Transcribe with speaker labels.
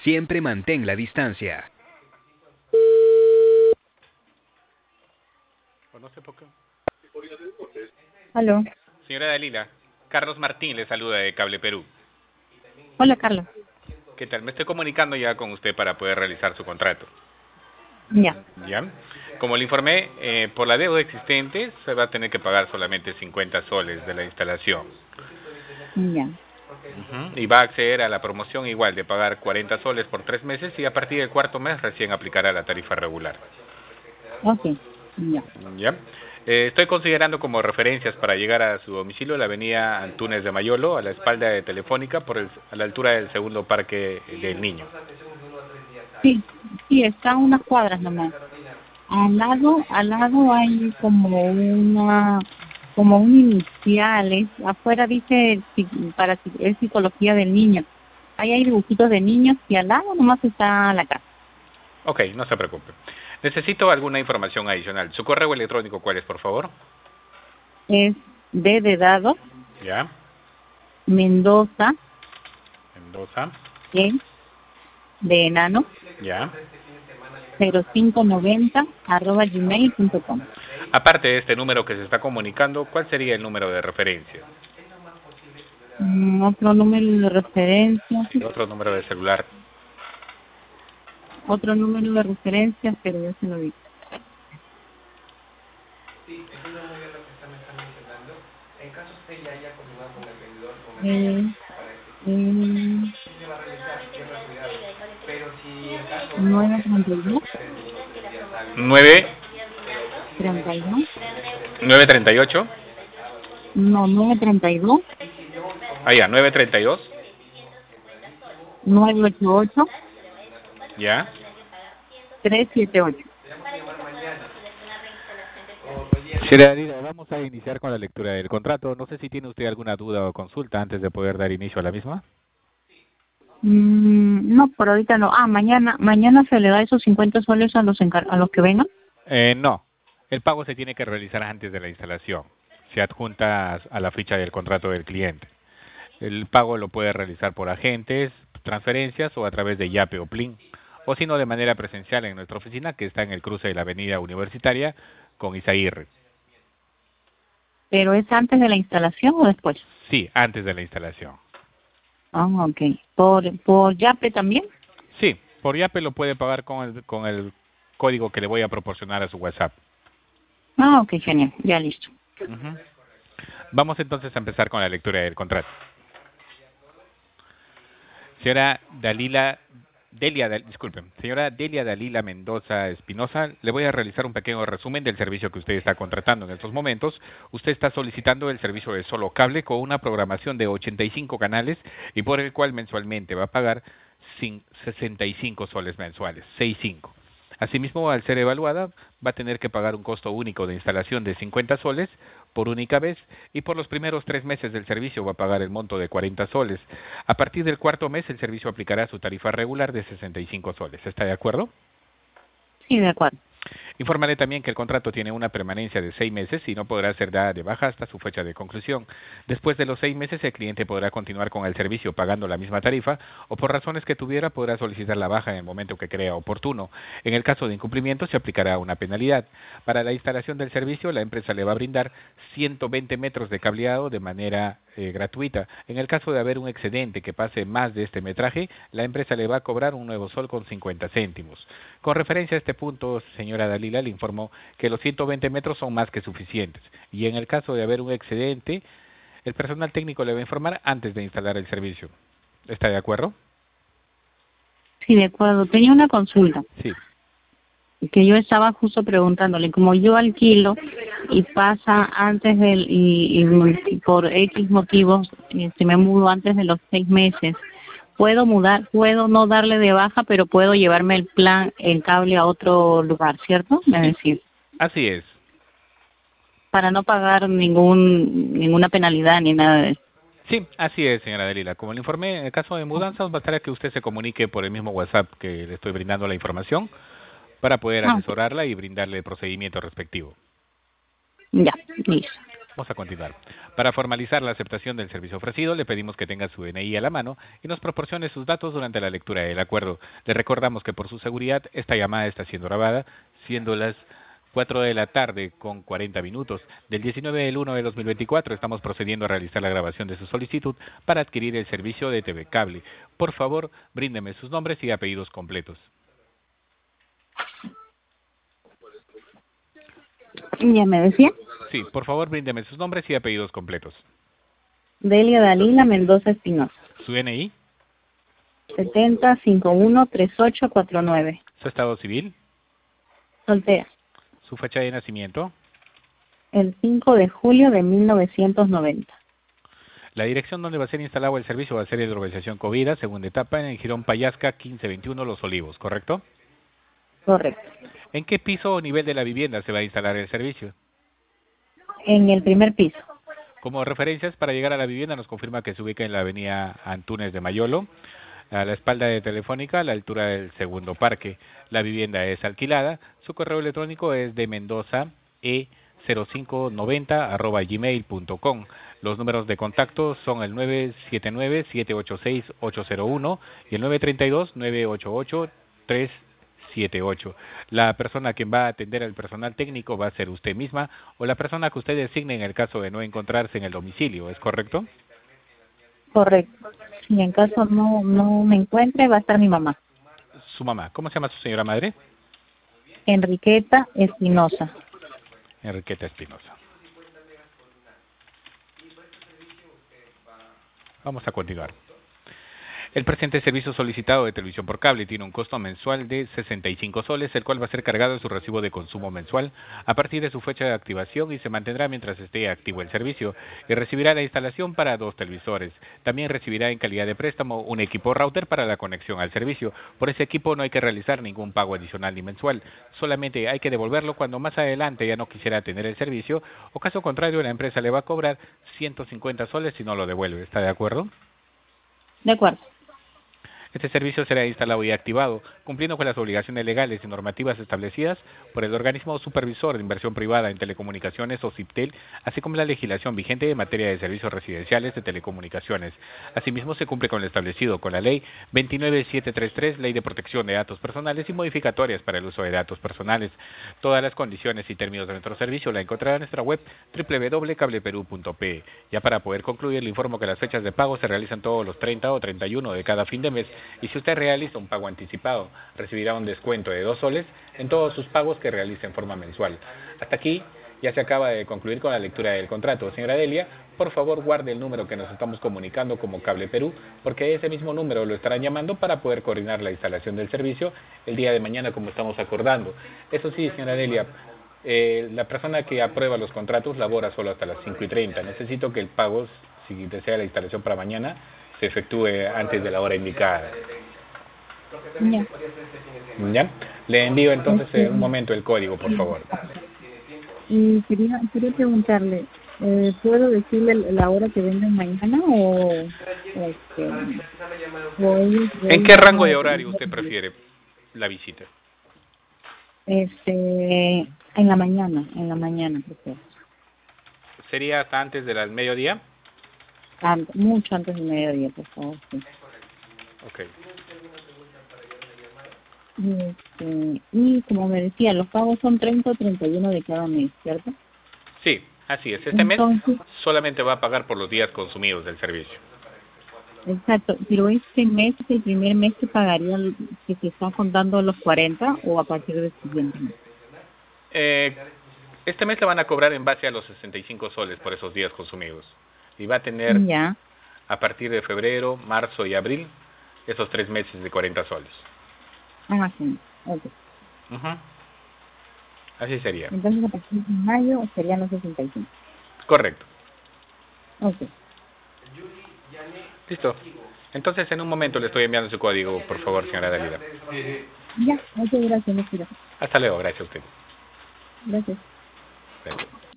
Speaker 1: Siempre mantén la distancia.
Speaker 2: No sé por qué.
Speaker 3: Aló.
Speaker 2: Señora Dalila, Carlos Martín le saluda de Cable Perú.
Speaker 3: Hola, Carlos.
Speaker 2: ¿Qué tal? Me estoy comunicando ya con usted para poder realizar su contrato.
Speaker 3: Ya.
Speaker 2: ¿Ya? Como le informé, por la deuda existente se va a tener que pagar solamente 50 soles de la instalación.
Speaker 3: Ya.
Speaker 2: Y va a acceder a la promoción igual de pagar 40 soles por 3 meses y a partir del cuarto mes recién aplicará la tarifa regular.
Speaker 3: Ok. Ya.
Speaker 2: ¿Ya? Estoy considerando como referencias para llegar a su domicilio la avenida Antunes de Mayolo, a la espalda de Telefónica, a la altura del segundo parque del Niño.
Speaker 3: Sí, sí, está a unas cuadras nomás. Al lado hay como un inicial, afuera dice es psicología del niño. Ahí hay dibujitos de niños y al lado nomás está la casa.
Speaker 2: Ok, no se preocupe. Necesito alguna información adicional. ¿Su correo electrónico cuál es, por favor?
Speaker 3: Es D de dado,
Speaker 2: ¿Ya?
Speaker 3: Mendoza,
Speaker 2: Mendoza.
Speaker 3: E de enano,
Speaker 2: ¿Ya?
Speaker 3: 0590 @gmail.com.
Speaker 2: Aparte de este número que se está comunicando, ¿cuál sería el número de referencia?
Speaker 3: Otro número de referencia.
Speaker 2: Sí, otro número de celular.
Speaker 3: Otro número de referencia, pero ya se lo di. Eh, eh, 932
Speaker 2: 9,
Speaker 3: 32
Speaker 2: 938.
Speaker 3: no, 932
Speaker 2: Ah, ya, 932.
Speaker 3: 988
Speaker 2: ¿Ya?
Speaker 3: 378.
Speaker 2: Señora Dalila, vamos a iniciar con la lectura del contrato. No sé si tiene usted alguna duda o consulta antes de poder dar inicio a la misma.
Speaker 3: No, por ahorita no. Mañana se le da esos 50 soles a a los que vengan.
Speaker 2: No, el pago se tiene que realizar antes de la instalación. Se adjunta a la ficha del contrato del cliente. El pago lo puede realizar por agentes, transferencias o a través de Yape o Plin, o si no de manera presencial en nuestra oficina que está en el cruce de la Avenida Universitaria con Izaguirre.
Speaker 3: ¿Pero es antes de la instalación o después?
Speaker 2: Sí, antes de la instalación.
Speaker 3: Ah, ok. ¿Por Yape también?
Speaker 2: Sí, por Yape lo puede pagar con el código que le voy a proporcionar a su WhatsApp.
Speaker 3: Ah, ok, genial. Ya listo.
Speaker 2: Vamos entonces a empezar con la lectura del contrato. Señora señora Delia Dalila Mendoza Espinosa, le voy a realizar un pequeño resumen del servicio que usted está contratando en estos momentos. Usted está solicitando el servicio de solo cable con una programación de 85 canales y por el cual mensualmente va a pagar 65 soles mensuales, 65. Asimismo, al ser evaluada, va a tener que pagar un costo único de instalación de 50 soles por única vez y por los primeros 3 meses del servicio va a pagar el monto de 40 soles. A partir del cuarto mes, el servicio aplicará su tarifa regular de 65 soles. ¿Está de acuerdo?
Speaker 3: Sí, de acuerdo.
Speaker 2: Informaré también que el contrato tiene una permanencia de 6 meses y no podrá ser dada de baja hasta su fecha de conclusión. Después de los 6 meses, el cliente podrá continuar con el servicio pagando la misma tarifa o por razones que tuviera podrá solicitar la baja en el momento que crea oportuno. En el caso de incumplimiento, se aplicará una penalidad. Para la instalación del servicio, la empresa le va a brindar 120 metros de cableado de manera gratuita. En el caso de haber un excedente que pase más de este metraje, la empresa le va a cobrar un nuevo sol con 50 céntimos. Con referencia a este punto, señora Dalila, le informó que los 120 metros son más que suficientes y en el caso de haber un excedente, el personal técnico le va a informar antes de instalar el servicio. ¿Está de acuerdo?
Speaker 3: Sí, de acuerdo. Tenía una consulta.
Speaker 2: Sí.
Speaker 3: Que yo estaba justo preguntándole, como yo alquilo y pasa antes y por X motivos, me mudo antes de los 6 meses, puedo no darle de baja, pero puedo llevarme el cable a otro lugar, ¿cierto? Es decir,
Speaker 2: Así es.
Speaker 3: para no pagar ninguna penalidad ni nada de eso.
Speaker 2: Sí, así es, señora Dalila. Como le informé, en el caso de mudanzas, bastará que usted se comunique por el mismo WhatsApp que le estoy brindando la información para poder asesorarla y brindarle el procedimiento respectivo.
Speaker 3: Ya, listo.
Speaker 2: Vamos a continuar. Para formalizar la aceptación del servicio ofrecido, le pedimos que tenga su DNI a la mano y nos proporcione sus datos durante la lectura del acuerdo. Le recordamos que por su seguridad, esta llamada está siendo grabada, siendo las 4 de la tarde con 40 minutos del 19 del 1 de 2024. Estamos procediendo a realizar la grabación de su solicitud para adquirir el servicio de TV Cable. Por favor, bríndeme sus nombres y apellidos completos.
Speaker 3: Ya me decía.
Speaker 2: Sí, por favor, bríndeme sus nombres y apellidos completos.
Speaker 3: Delia Dalila Mendoza Espinosa.
Speaker 2: Su DNI,
Speaker 3: 70513849.
Speaker 2: su estado civil,
Speaker 3: Soltera.
Speaker 2: su fecha de nacimiento,
Speaker 3: El 5 de julio de 1990.
Speaker 2: la dirección donde va a ser instalado el servicio va a ser en la urbanización Covida, segunda etapa, en el Jirón Payasca, 1521 Los Olivos, ¿correcto?
Speaker 3: Correcto.
Speaker 2: ¿En qué piso o nivel de la vivienda se va a instalar el servicio?
Speaker 3: En el primer piso.
Speaker 2: Como referencias, para llegar a la vivienda nos confirma que se ubica en la avenida Antunes de Mayolo, a la espalda de Telefónica, a la altura del segundo parque. La vivienda es alquilada. Su correo electrónico es de mendozae0590@gmail.com. Los números de contacto son el 979-786-801 y el 932-988-378. La persona que va a atender al personal técnico va a ser usted misma o la persona que usted designe en el caso de no encontrarse en el domicilio, ¿es correcto?
Speaker 3: Correcto. Si en caso no me encuentre, va a estar mi mamá.
Speaker 2: Su mamá. ¿Cómo se llama su señora madre?
Speaker 3: Enriqueta Espinosa.
Speaker 2: Enriqueta Espinosa. Vamos a continuar. El presente servicio solicitado de televisión por cable tiene un costo mensual de 65 soles, el cual va a ser cargado en su recibo de consumo mensual a partir de su fecha de activación y se mantendrá mientras esté activo el servicio, y recibirá la instalación para 2 televisores. También recibirá en calidad de préstamo un equipo router para la conexión al servicio. Por ese equipo no hay que realizar ningún pago adicional ni mensual, solamente hay que devolverlo cuando más adelante ya no quisiera tener el servicio, o caso contrario la empresa le va a cobrar 150 soles si no lo devuelve. ¿Está de acuerdo?
Speaker 3: De acuerdo.
Speaker 2: Este servicio será instalado y activado, cumpliendo con las obligaciones legales y normativas establecidas por el organismo supervisor de inversión privada en telecomunicaciones o CIPTEL, así como la legislación vigente en materia de servicios residenciales de telecomunicaciones. Asimismo, se cumple con lo establecido con la Ley 29733, Ley de Protección de Datos Personales y modificatorias para el uso de datos personales. Todas las condiciones y términos de nuestro servicio la encontrará en nuestra web www.cableperu.pe. Ya para poder concluir, le informo que las fechas de pago se realizan todos los 30 o 31 de cada fin de mes. Y si usted realiza un pago anticipado, recibirá un descuento de 2 soles en todos sus pagos que realice en forma mensual. Hasta aquí ya se acaba de concluir con la lectura del contrato. Señora Delia, por favor guarde el número que nos estamos comunicando como Cable Perú, porque ese mismo número lo estarán llamando para poder coordinar la instalación del servicio el día de mañana como estamos acordando. Eso sí, señora Delia, la persona que aprueba los contratos labora solo hasta las 5:30. Necesito que el pago, si desea la instalación para mañana, se efectúe antes de la hora indicada.
Speaker 3: Ya.
Speaker 2: ¿Ya? Le envío entonces en un momento el código, por favor.
Speaker 3: Y quería preguntarle, ¿puedo decirle la hora que vengan mañana o
Speaker 2: ¿En qué rango de horario usted prefiere la visita?
Speaker 3: En la mañana, prefiero.
Speaker 2: ¿Sería hasta antes del mediodía?
Speaker 3: Mucho antes del mediodía, por favor. Sí.
Speaker 2: Ok.
Speaker 3: Y como me decía, los pagos son 30 o 31 de cada mes, ¿cierto?
Speaker 2: Sí, así es. Este mes
Speaker 3: Entonces,
Speaker 2: solamente va a pagar por los días consumidos del servicio.
Speaker 3: exacto, pero este mes es el primer mes que pagaría, que se está contando los 40 o a partir del siguiente mes.
Speaker 2: Este mes le van a cobrar en base a los 65 soles por esos días consumidos. Y va a tener,
Speaker 3: Ya.
Speaker 2: a partir de febrero, marzo y abril, esos 3 meses de 40 soles.
Speaker 3: Ah, sí. Ok.
Speaker 2: Así sería.
Speaker 3: Entonces, a partir de mayo serían los 65.
Speaker 2: Correcto.
Speaker 3: Ok.
Speaker 2: Listo. Entonces, en un momento le estoy enviando su código, por favor, señora Dalila.
Speaker 3: Ya, muchas gracias,
Speaker 2: Hasta luego. Gracias a usted.
Speaker 3: Gracias.
Speaker 2: Gracias.